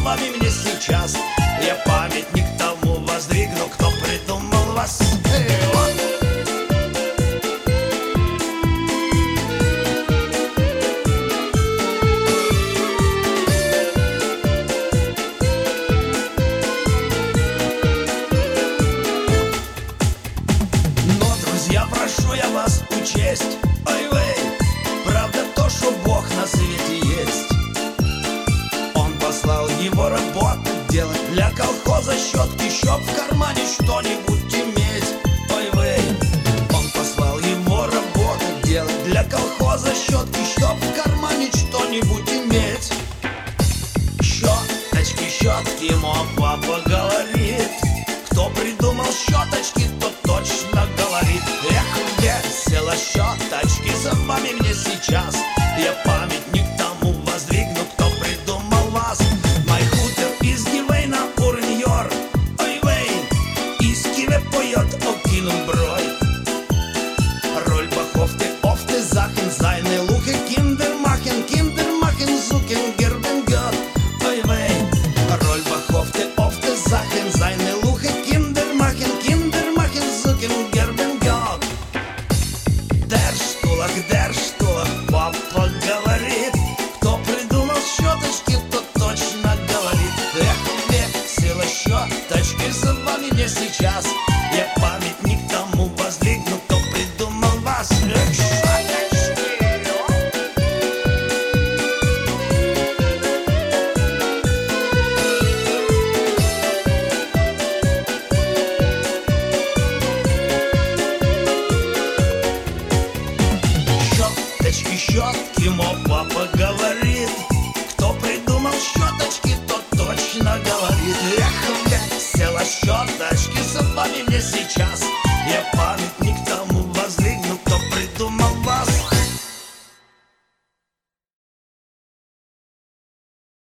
вами мне сейчас. Я памятник тому воздвигну, кто придумал вас. Но, друзья, прошу я вас учесть, ой-вей, правда то, что Бог на свете есть. Он послал его работать, делать для колхоза щетки, чтоб в кармане что-нибудь иметь. Ой-вей, он послал его работать, делать для колхоза щетки, чтоб в кармане что-нибудь иметь. Щеточки, щетки, мой папа говорит, кто придумал щеточки, тот точно говорит. Эх, весело щеточки, за вами мне сейчас. Я памятник тому воздвигну, кто придумал вас. Мой хутор из Гивейна Урньор, ой-вей, из Киве поет о Килумброй. Роль бахофты, офты, захен, зайны, лухи, киндермахен, зукен, гербенгот, ой-вей. Роль бахофты, офты, захен, зайны, лухи, киндермахен, зукен, гербенгот. Der Штулах, папа говорит, кто придумал щеточки, тот точно говорит. Эх, весело щеточки, за вами мне сейчас. Я памятник тому воздвигну, кто придумал вас. Эх, щеточки. Щеточки, щетки, мой папа говорит, кто придумал щеточки, тот точно говорит. Эх, весело щеточки, за вами мне сейчас.